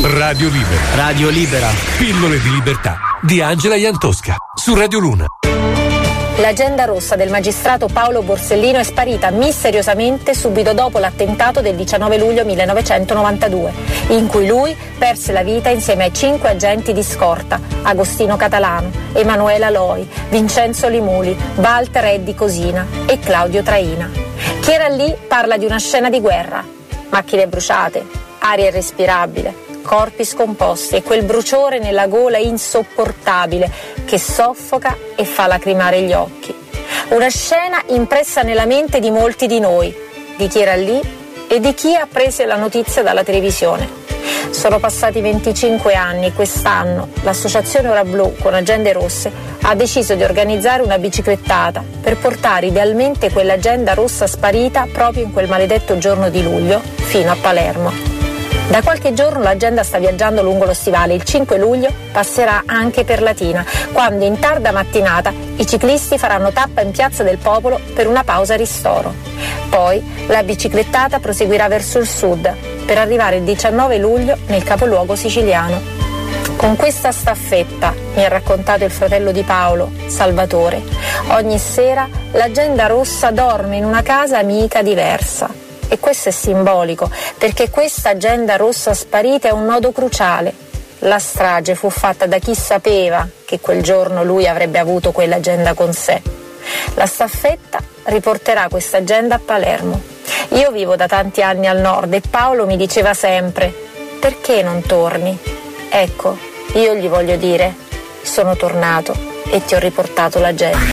Radio Libera. Radio Libera. Pillole di libertà di Angela Iantosca su Radio Luna. L'agenda rossa del magistrato Paolo Borsellino è sparita misteriosamente subito dopo l'attentato del 19 luglio 1992, in cui lui perse la vita insieme ai 5 agenti di scorta: Agostino Catalano, Emanuela Loi, Vincenzo Limuli, Walter Eddi Cosina e Claudio Traina. Chi era lì parla di una scena di guerra: macchine bruciate, aria irrespirabile, corpi scomposti e quel bruciore nella gola insopportabile che soffoca e fa lacrimare gli occhi. Una scena impressa nella mente di molti di noi, di chi era lì e di chi ha preso la notizia dalla televisione. Sono passati 25 anni e quest'anno l'associazione Ora Blu con Agende Rosse ha deciso di organizzare una biciclettata per portare idealmente quell'agenda rossa sparita proprio in quel maledetto giorno di luglio fino a Palermo. Da qualche giorno l'agenda sta viaggiando lungo lo stivale. Il 5 luglio passerà anche per Latina, quando in tarda mattinata i ciclisti faranno tappa in Piazza del Popolo per una pausa ristoro. Poi la biciclettata proseguirà verso il sud per arrivare il 19 luglio nel capoluogo siciliano. Con questa staffetta, mi ha raccontato il fratello di Paolo, Salvatore, ogni sera l'agenda rossa dorme in una casa amica diversa. E questo è simbolico, perché questa agenda rossa sparita è un nodo cruciale. La strage fu fatta da chi sapeva che quel giorno lui avrebbe avuto quell'agenda con sé. La staffetta riporterà questa agenda a Palermo. Io vivo da tanti anni al nord e Paolo mi diceva sempre: perché non torni? Ecco, io gli voglio dire: sono tornato e ti ho riportato l'agenda.